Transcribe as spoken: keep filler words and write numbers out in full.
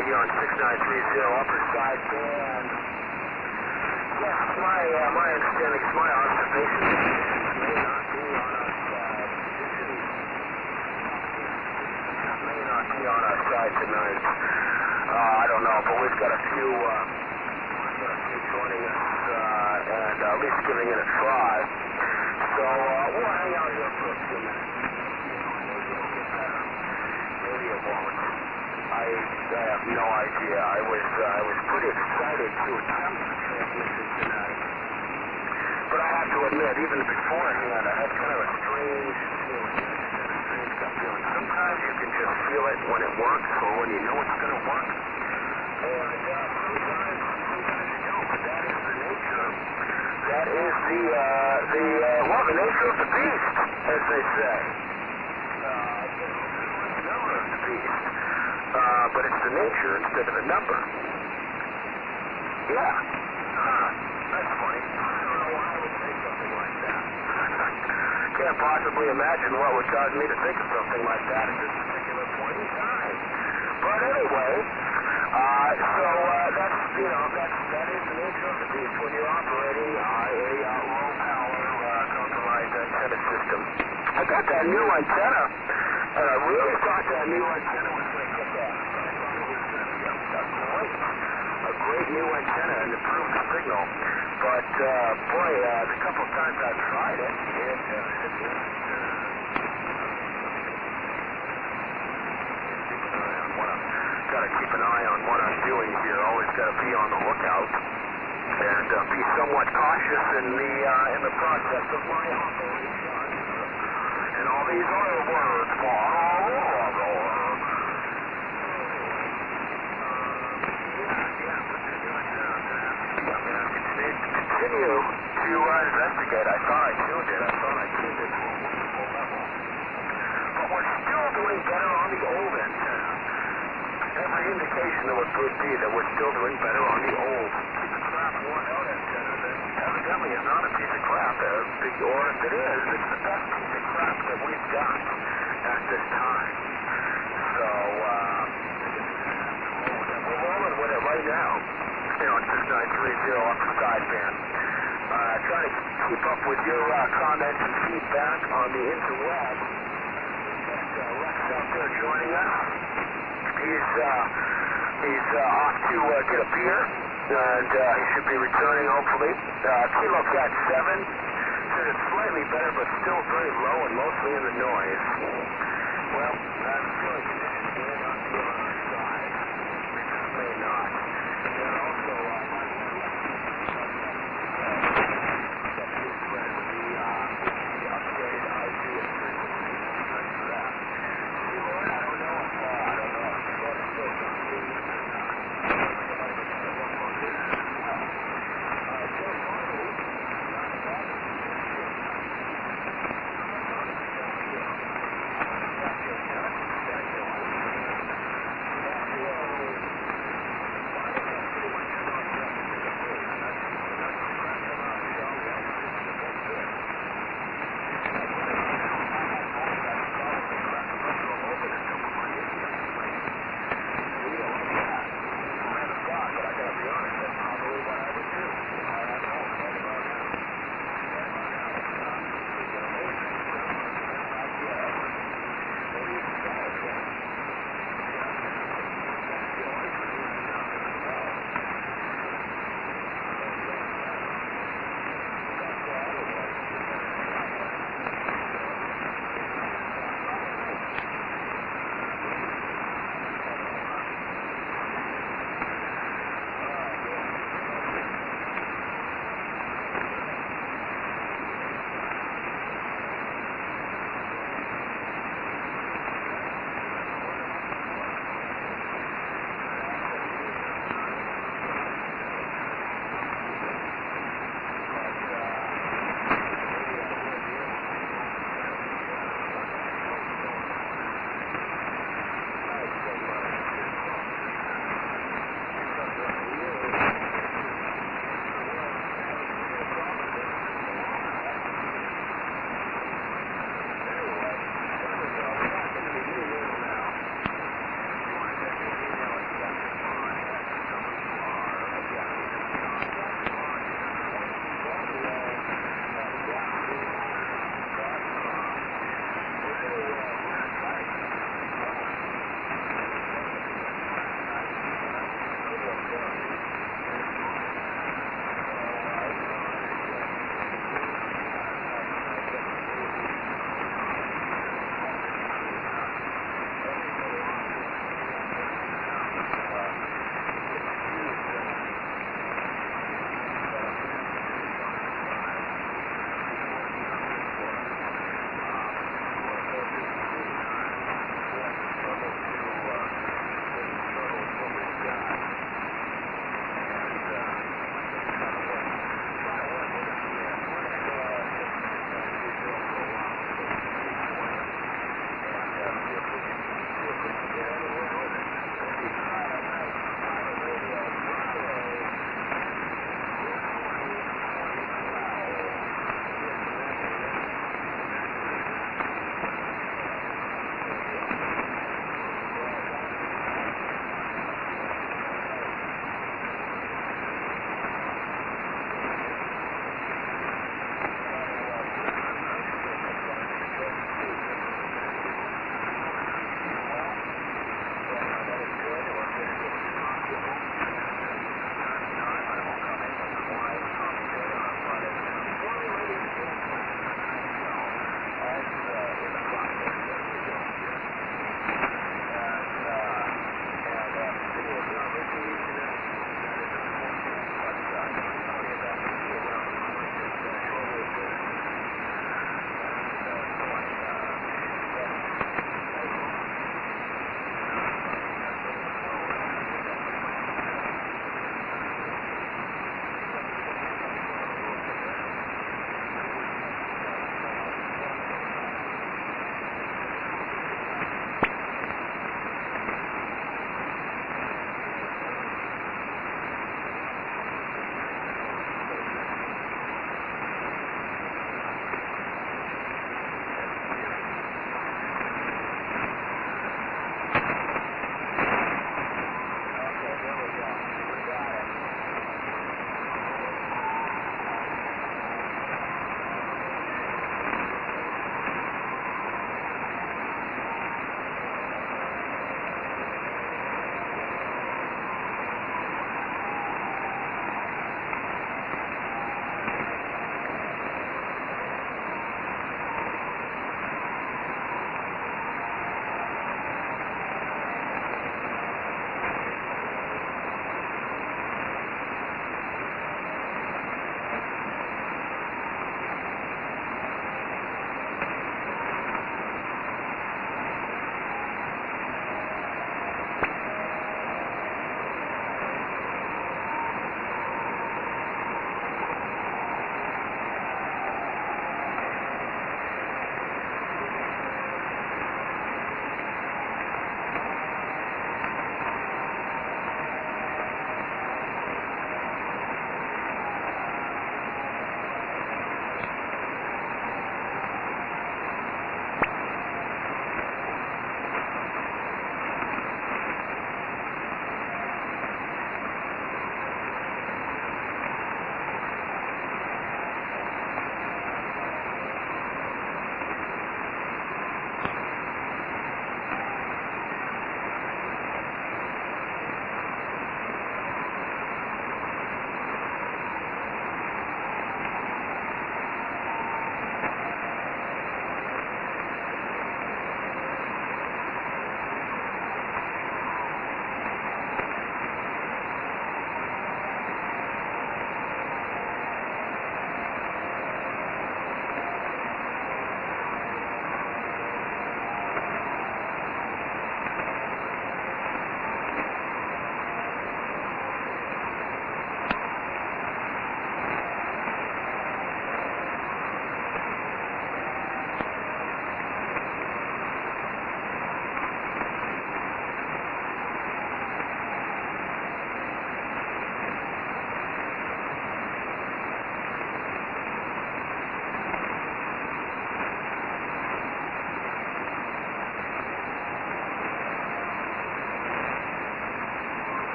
you're on six nine three zero upper side band. Yes, my, uh, my understanding is my observation may not be on our side. May not be on our side tonight. Uh, I don't know, but we've got a few, uh, we've got a few joining us, uh, and uh, at least giving it a try. So, uh, we'll hang out here for a few minutes. Maybe it won't. I, I have no idea. I was, uh, I was pretty excited to attempt the transmission tonight. But I have to admit, even beforehand, I had kind of a strange feeling. A strange gut feeling. Sometimes you can just feel it when it works or when you know it's going to work. And uh, sometimes, sometimes you don't. But that is the nature. That is the, uh, the, uh, well, the nature of the beast, as they say. Uh, the number of the beast. Uh, but it's the nature instead of the number. Yeah. Huh. That's funny. I don't know why I would say something like that. Can't possibly imagine what would cause me to think of something like that at this particular point in time. But anyway, uh, so uh, that's, you know, that's, that is the nature of the beast when you're operating uh, a uh, low-power uh, compromised antenna system. I got that new antenna, and I really thought that new antenna was going to get that. A great new antenna and improve the signal. But, uh, boy, uh, the couple of times I've tried it, it, uh, it didn't, uh, gotta keep an eye on what I'm doing here. Always gotta be on the lookout and uh, be somewhat cautious in the, uh, in the process of my operation. And all these other words, continue to uh, investigate. I thought I tuned it. I thought I tuned it to a wonderful level. But we're still doing better on the old antenna. Every indication that would be that we're still doing better on the old piece of crap worn out antenna that evidently is not a piece of crap. Uh, big, or if it is, it's the best piece of crap that we've got at this time. So, uh, we're rolling with it right now. You know, six nine three zero upper side band. Uh, trying to keep up with your uh, comments and feedback on the interweb. Uh, Rex out there joining us. He's uh, he's uh, off to uh, get a beer, and uh, he should be returning hopefully. Uh, Kilo Cat seven said it's slightly better, but still very low and mostly in the noise. Well, that's really conditions here.